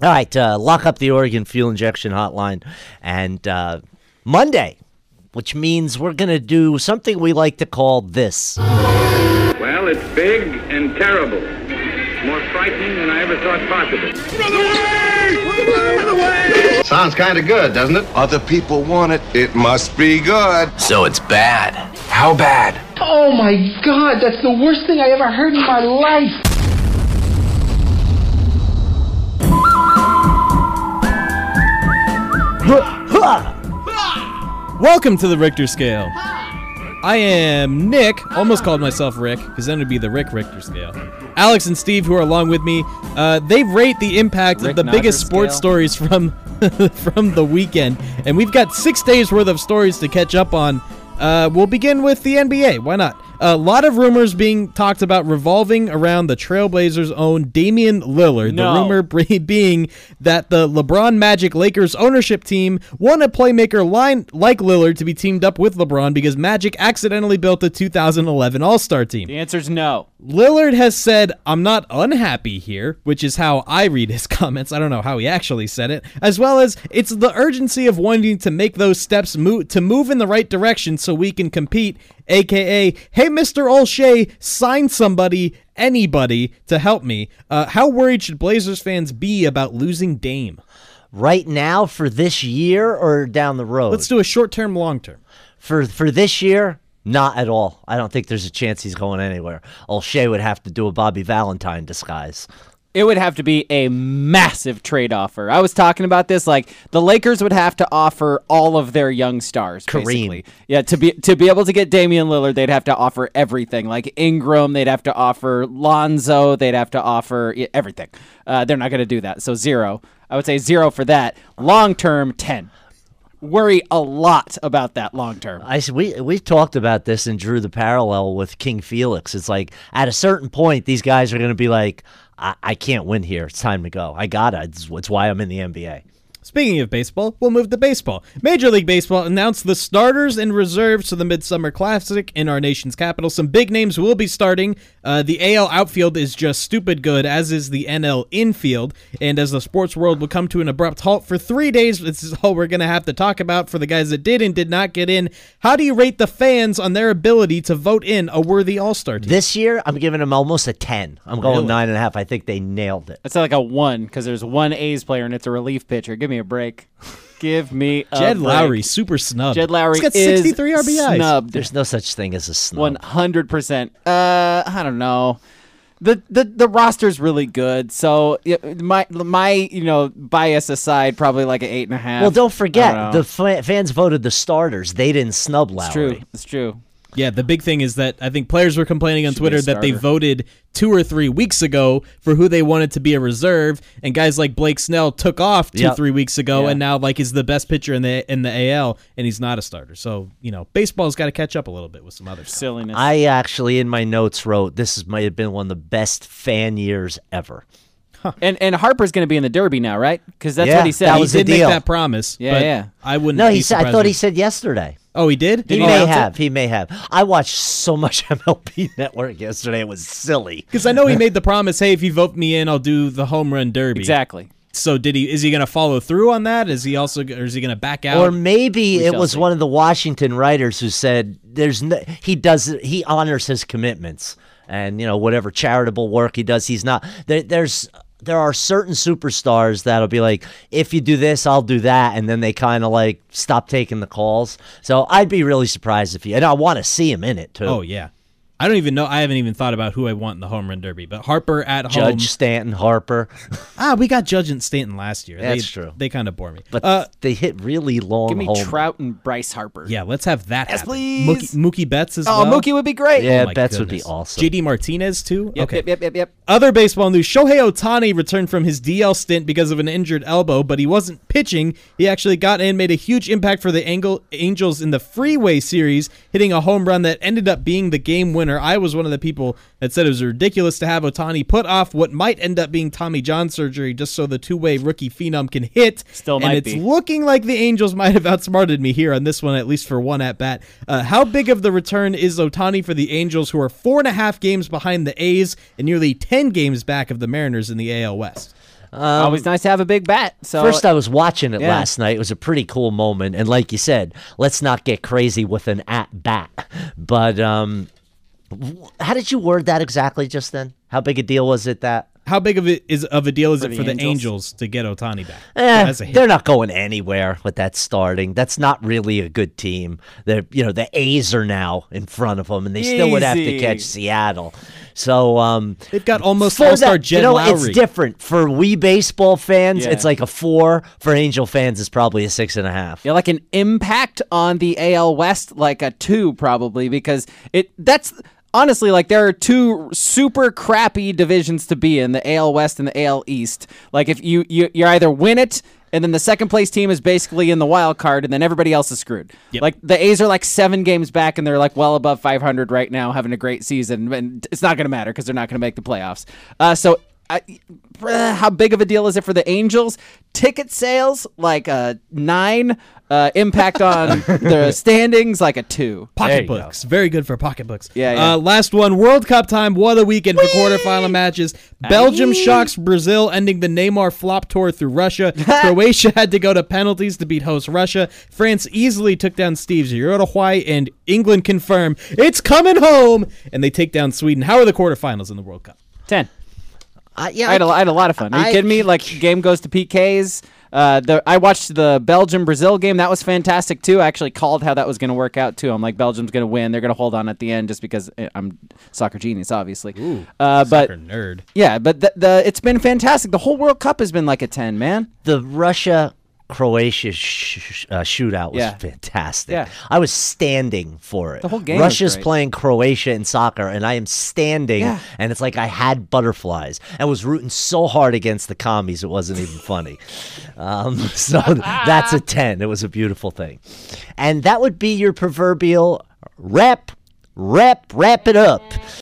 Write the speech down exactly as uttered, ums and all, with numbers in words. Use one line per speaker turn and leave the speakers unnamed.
All right, uh, lock up the Oregon Fuel Injection Hotline. And uh, Monday, which means we're going to do something we like to call this.
Well, it's big and terrible. More frightening than I ever thought possible.
Run away! Run away!
Sounds kind of good, doesn't it?
Other people want it. It must be good.
So it's bad. How bad?
Oh my God, that's the worst thing I ever heard in my life.
Welcome to the Richter Scale. I am Nick, almost called myself Rick, because then it would be the Rick Richter Scale. Alex and Steve, who are along with me, uh, they rate the impact
Rick
of the
Nodger
biggest sports
scale.
stories from from the weekend. And we've got six days worth of stories to catch up on. Uh, we'll begin with the N B A. Why not? A lot of rumors being talked about revolving around the Trailblazers' own Damian Lillard.
No.
The rumor bre- being that the LeBron Magic Lakers ownership team want a playmaker line like Lillard to be teamed up with LeBron because Magic accidentally built the two thousand eleven All-Star team.
The answer's no.
Lillard has said, "I'm not unhappy here," which is how I read his comments. I don't know how he actually said it. As well as, it's the urgency of wanting to make those steps move to move in the right direction so we can compete, aka, hey, Mister Olshey, sign somebody, anybody, to help me. Uh, how worried should Blazers fans be about losing Dame?
Right now for this year or down the road?
Let's do a short-term, long-term.
For for this year, not at all. I don't think there's a chance he's going anywhere. O'Shea would have to do a Bobby Valentine disguise.
It would have to be a massive trade offer. I was talking about this, like the Lakers would have to offer all of their young stars,
Kareem.
basically. Yeah, to be to be able to get Damian Lillard, they'd have to offer everything. Like Ingram, they'd have to offer Lonzo, they'd have to offer yeah, everything. Uh, they're not going to do that, so zero. I would say zero for that. Long term, ten. Worry a lot about that long term.
I we we've talked about this and drew the parallel with King Felix. It's like at a certain point, these guys are going to be like, I, I can't win here. It's time to go. I gotta. It's, it's why I'm in the N B A.
Speaking of baseball, we'll move to baseball. Major League Baseball announced the starters and reserves for the Midsummer Classic in our nation's capital. Some big names will be starting. Uh, the A L outfield is just stupid good, as is the N L infield. And as the sports world will come to an abrupt halt for three days, this is all we're going to have to talk about for the guys that did and did not get in. How do you rate the fans on their ability to vote in a worthy All-Star team?
This year, I'm giving them almost a ten. I'm going
Really?
nine and a half. I think they nailed it.
It's like a one because there's one A's player and it's a relief pitcher. Give me a break. Give me a
Jed
break.
Lowry, super snubbed.
Jed Lowry
He's got
is
sixty-three R B Is.
snubbed.
There's no such thing as a snub.
One hundred percent. Uh, I don't know. The, the the roster's really good, so it, my my you know bias aside, probably like an eight and a half.
Well, don't forget,
I don't know.
the fa- fans voted the starters. They didn't snub Lowry.
It's true. It's true.
Yeah, the big thing is that I think players were complaining on
Should be a
Twitter that they
starter.
voted two or three weeks ago for who they wanted to be a reserve, and guys like Blake Snell took off two,
Yep.
three weeks ago,
Yeah.
and now like is the best pitcher in the in the A L, and he's not a starter. So you know, baseball's got to catch up a little bit with some other stuff.
Silliness.
I actually, in my notes, wrote this is, might have been one of the best fan years ever.
and and Harper's going to be in the Derby now, right? Because that's
Yeah,
what he said.
that
He
was the
did make
deal.
that promise.
Yeah,
but
yeah.
I wouldn't.
No,
be
he said. I
surprised
thought he
if-
said yesterday.
Oh, he did.
He
Did
may
announce it?
have. He may have. I watched so much M L B Network yesterday. It was silly.
Because I know he made the promise. Hey, if you vote me in, I'll do the home run derby.
Exactly.
So did he? Is he going to follow through on that? Is he also? Or is he going to back out?
Or maybe
We
it
shall
was
see.
one of the Washington writers who said, "There's no, he does he honors his commitments, and you know whatever charitable work he does, he's not there, there's." There are certain superstars that'll be like, if you do this, I'll do that, and then they kind of like stop taking the calls. So I'd be really surprised if he, and I want to see him in it too.
Oh yeah. I don't even know. I haven't even thought about who I want in the home run derby. But Harper at home.
Judge Stanton, Harper,
Ah, we got Judge and Stanton last year.
That's
they,
true.
They kind of bore me.
but
uh,
they hit really long.
Give me
home
Trout and Bryce Harper.
yeah, let's have that
Yes,
happen.
please.
Mookie, Mookie Betts as
Oh,
well.
Mookie would be great.
Yeah,
Oh, my
Betts would be
goodness.
awesome.
J D Martinez too.
Yep,
okay.
yep, yep, yep, yep.
Other baseball news: Shohei Ohtani returned from his D L stint because of an injured elbow, but he wasn't pitching. He actually got in, made a huge impact for the Angel- Angels in the Freeway Series, hitting a home run that ended up being the game winner. I was one of the people that said it was ridiculous to have Ohtani put off what might end up being Tommy John surgery just so the two-way rookie phenom can hit.
Still
and
might
it's
be.
looking like the Angels might have outsmarted me here on this one, at least for one at-bat. Uh, how big of the return is Ohtani for the Angels, who are four and a half games behind the A's and nearly ten games back of the Mariners in the A L West?
Always nice to have a big bat. So
First, I was watching it
Yeah.
last night. It was a pretty cool moment. And like you said, let's not get crazy with an at-bat. But um, w- how did you word that exactly just then? How big a deal was it that?
How big of it is of a deal is
For
it
the
for the
Angels?
Angels to get Ohtani back?
Eh,
As a hit.
they're not going anywhere with that starting. That's not really a good team. They're, you know, the A's are now in front of them, and they still would have to
Easy.
catch Seattle. So um,
They've got almost
for
all-star
that-
Jed
you know,
Lowry.
it's different for we baseball fans.
Yeah.
It's like a four. For Angel fans, it's probably a six and a half.
Yeah, like an impact on the A L West, like a two probably, because it that's honestly like there are two super crappy divisions to be in, the A L West and the A L East. Like if you you you either win it, and then the second place team is basically in the wild card, and then everybody else is screwed.
Yep.
Like the A's are like seven games back, and they're like well above five hundred right now, having a great season, and it's not going to matter because they're not going to make the playoffs. Uh, so. I, uh, how big of a deal is it for the Angels? Ticket sales like a nine. Uh, impact on the standings like a two.
There you
Pocketbooks. Very good for pocketbooks.
Yeah, yeah.
Uh, last one, World Cup time. What a weekend for quarterfinal matches. Belgium shocks Brazil, ending the Neymar flop tour through Russia. Croatia had to go to penalties to beat host Russia. France easily took down Steve's Uruguay, and England confirmed it's coming home, and they take down Sweden. How are the quarterfinals in the World Cup?
ten.
Uh, yeah,
I had, a, I had a lot of fun. Are you
I-
kidding me? Like, game goes to P Ks. Uh, the I watched the Belgium-Brazil game. That was fantastic, too. I actually called how that was going to work out, too. I'm like, Belgium's going to win. They're going to hold on at the end just because eh, I'm soccer genius, obviously.
Ooh,
uh, but
soccer nerd.
Yeah, but the, the it's been fantastic. The whole World Cup has been like a ten, man.
the Russia Croatia sh- sh- uh, shootout was
Yeah.
fantastic.
Yeah.
I was standing for it.
The whole game was
Russia's
great.
playing Croatia in soccer, and I am standing,
Yeah.
and it's like I had butterflies. I was rooting so hard against the commies, it wasn't even funny. Um, so that's a ten. It was a beautiful thing. And that would be your proverbial wrap, wrap, wrap it up.